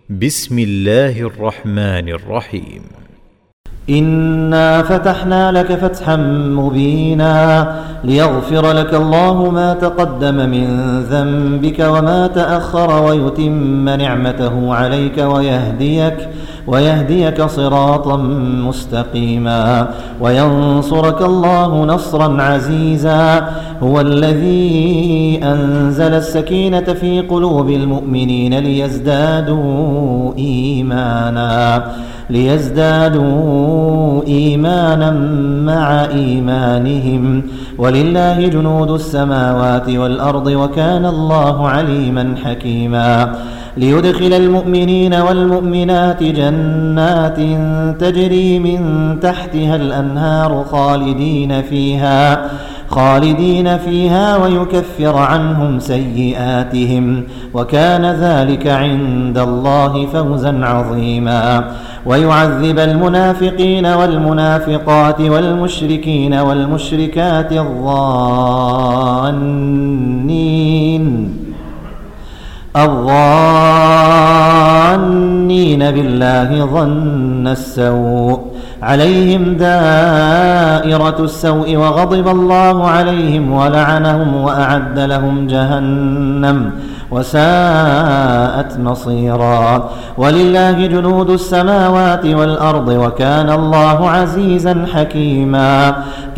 بسم الله الرحمن الرحيم. إنا فتحنا لك فتحا مبينا ليغفر لك الله ما تقدم من ذنبك وما تأخر ويتم نعمته عليك ويهديك صراطا مستقيما وينصرك الله نصرا عزيزا. هو الذي أنزل السكينة في قلوب المؤمنين ليزدادوا إيمانا مع إيمانهم ولله جنود السماوات والأرض وكان الله عليما حكيما. ليدخل المؤمنين والمؤمنات جنات تجري من تحتها الأنهار خالدين فيها ويكفر عنهم سيئاتهم وكان ذلك عند الله فوزا عظيما. ويعذب المنافقين والمنافقات والمشركين والمشركات الظانين بالله ظن السوء عليهم دائرة السوء وغضب الله عليهم ولعنهم وأعد لهم جهنم وساءت مصيرا. ولله جنود السماوات والأرض وكان الله عزيزا حكيما.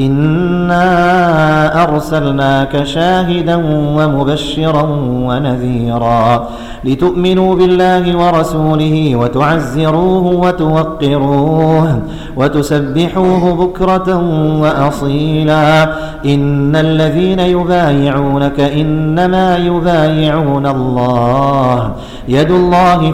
إنا أرسلناك شاهدا ومبشرا ونذيرا لتؤمنوا بالله ورسوله وتعزروه وتوقروه وتسبحوه بكرة وأصيلا. إن الذين يبايعونك إنما يبايعون الله يد الله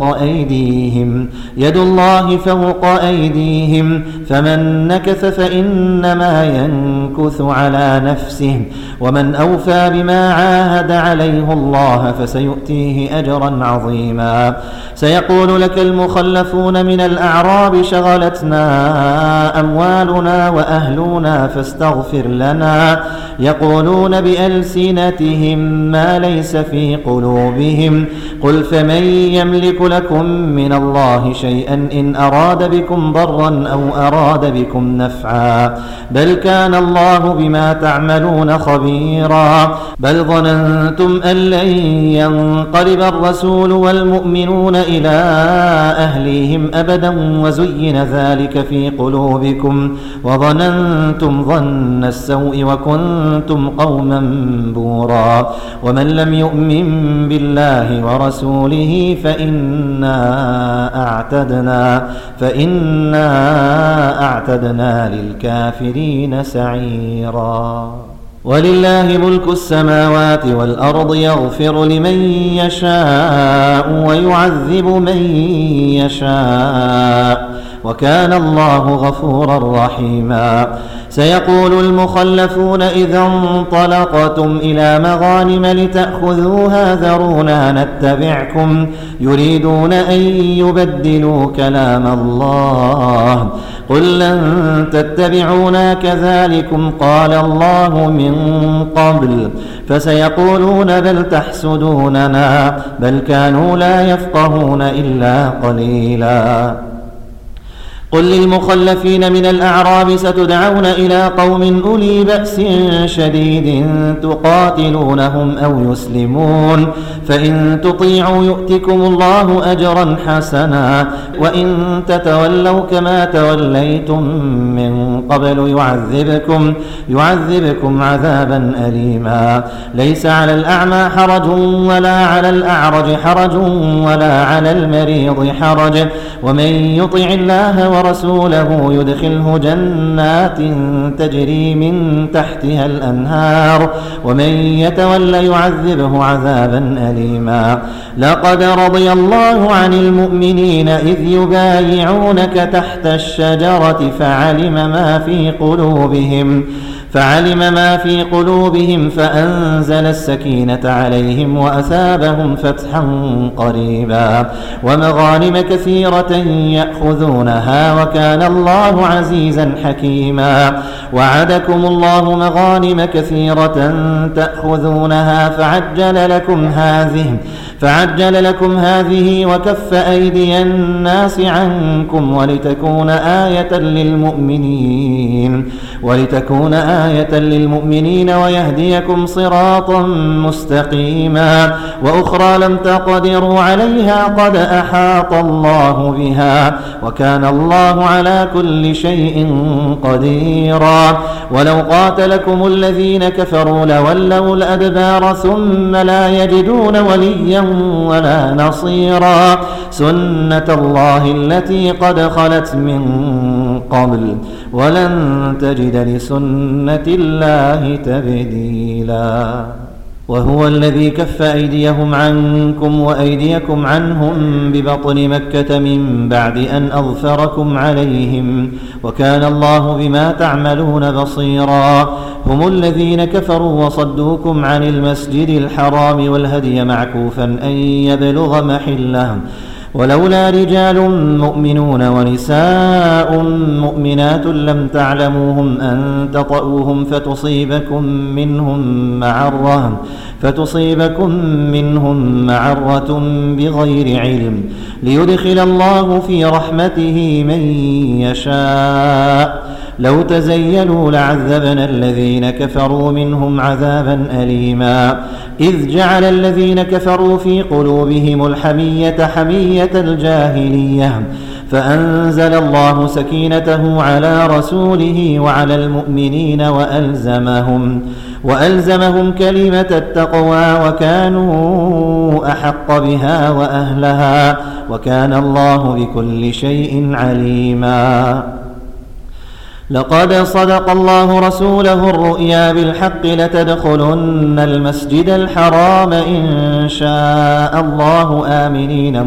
فوق أيديهم فمن نكث فإنما ينكث على نفسه ومن أوفى بما عاهد عليه الله فسيؤتيه أجرا عظيما. سيقول لك المخلفون من الأعراب شغلتنا أموالنا وأهلنا فاستغفر لنا يقولون بألسنتهم ما ليس في قلوبهم قل فمن يملك لكم من الله شيئا إن أراد بكم ضرا أو أراد بكم نفعا بل كان الله بما تعملون خبيرا. بل ظننتم أن لن ينقلب الرسول والمؤمنون إلى أهليهم أبدا وزين ذلك في قلوبكم وظننتم ظن السوء وكنتم قوما بورا. ومن لم يؤمن بالله ورسوله فإنا أعتدنا للكافرين سعيرا. ولله ملك السماوات والأرض يغفر لمن يشاء ويعذب من يشاء وكان الله غفورا رحيما. سيقول المخلفون إذا انطلقتم إلى مغانم لتأخذوها ذرونا نتبعكم يريدون أن يبدلوا كلام الله قل لن تتبعونا كذلكم قال الله من قبل فسيقولون بل تحسدوننا بل كانوا لا يفقهون إلا قليلا. قل للمخلفين من الأعراب ستدعون إلى قوم أولي بأس شديد تقاتلونهم أو يسلمون فإن تطيعوا يؤتكم الله أجرا حسنا وإن تتولوا كما توليتم من قبل يعذبكم عذابا أليما. ليس على الأعمى حرج ولا على الأعرج حرج ولا على المريض حرج ومن يطع الله ورسوله يدخله جنات تجري من تحتها الأنهار ومن يتول يعذبه عذابا أليما. لقد رضي الله عن المؤمنين إذ يبايعونك تحت الشجرة فعلم ما في قلوبهم فأنزل السكينة عليهم وأثابهم فتحا قريبا ومغانم كثيرة يأخذونها وكان الله عزيزا حكيما وعدكم الله مغانم كثيرة تأخذونها فعجل لكم هذه وكف أيدي الناس عنكم ولتكون آية للمؤمنين ويهديكم صراطا مستقيما وأخرى لم تقدروا عليها قد أحاط الله بها وكان الله على كل شيء قديرا ولو قاتلكم الذين كفروا لولوا الأدبار ثم لا يجدون وليا ولا نصيرا سنة الله التي قد خلت من قبل ولن تجد لسنة الله تبديلا وهو الذي كف أيديهم عنكم وأيديكم عنهم ببطن مكة من بعد أن أظفركم عليهم وكان الله بما تعملون بصيرا هم الذين كفروا وصدوكم عن المسجد الحرام والهدي معكوفا أن يبلغ محله ولولا رجال مؤمنون ونساء مؤمنات لم تعلموهم أن تطؤوهم فتصيبكم منهم معرة بغير علم ليدخل الله في رحمته من يشاء لو تزيلوا لعذبنا الذين كفروا منهم عذابا أليما إذ جعل الذين كفروا في قلوبهم الحمية حمية الجاهلية فأنزل الله سكينته على رسوله وعلى المؤمنين وألزمهم كلمة التقوى وكانوا أحق بها وأهلها وكان الله بكل شيء عليما لقد صدق الله رسوله الرؤيا بالحق لتدخلن المسجد الحرام إن شاء الله آمنين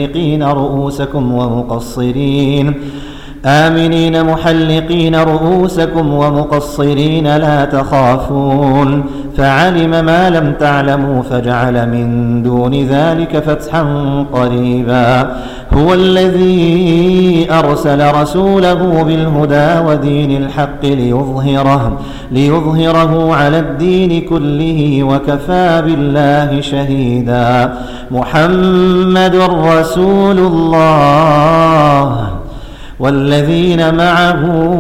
محلقين رؤوسكم ومقصرين لا تخافون فعلم ما لم تعلموا فجعل من دون ذلك فتحا قريبا هو الذي أرسل رسوله بالهدى ودين الحق ليظهره على الدين كله وكفى بالله شهيدا محمد رسول الله والذين معه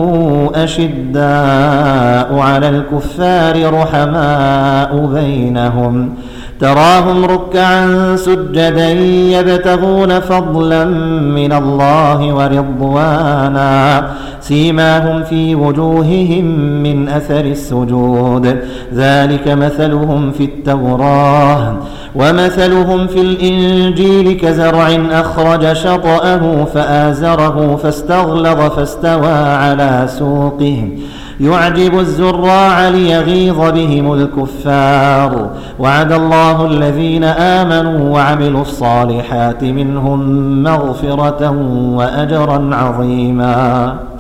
أشداء على الكفار رحماء بينهم تراهم ركعا سجدا يبتغون فضلا من الله ورضوانا سيماهم في وجوههم من أثر السجود ذلك مثلهم في التوراة ومثلهم في الإنجيل كزرع أخرج شطأه فآزره فاستغلظ فاستوى على سوقه يعجب الزراع ليغيظ بهم الكفار وعد الله الذين آمنوا وعملوا الصالحات منهم مغفرة وأجرا عظيما